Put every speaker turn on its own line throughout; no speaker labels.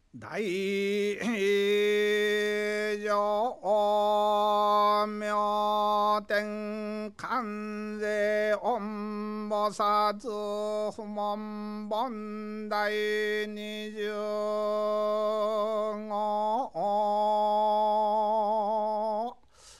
大乗明天観世音菩薩不問本第25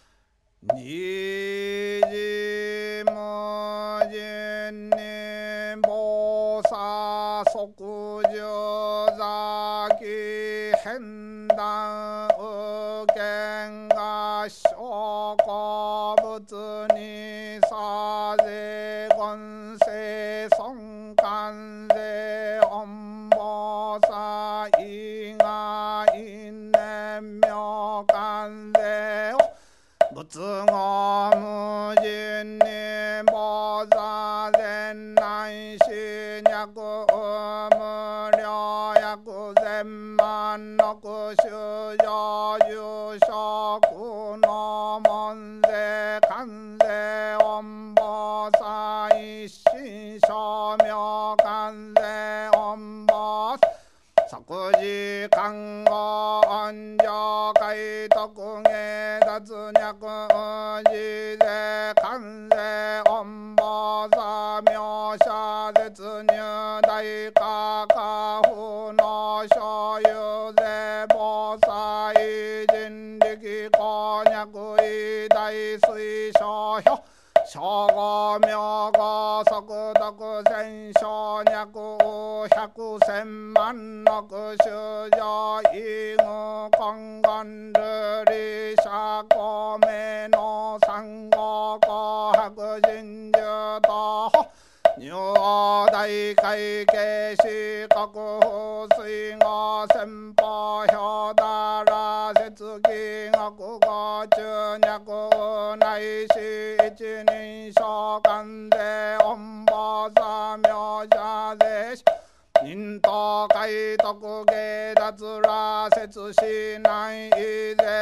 二時無尽に菩薩即上座起変断右見が証拠物にさぜ言世尊観世音菩薩以外念妙観世仏語無尽に菩薩前内心脈無量薬千万の修上住職の門世観世音菩薩一心称名観世音菩薩即時看護安上解徳下脱脈自世観世音菩薩妙社絶入大化家父の所有世菩薩異人力公脈異大水小表称号名号速読千小脈百千万の修上異具根願ルリ社公明の三号紅白真珠と入大会計士国風水語先方表だら節気学語中脈内視一人称観世音菩薩妙者でし人と解徳下脱ら説しない以前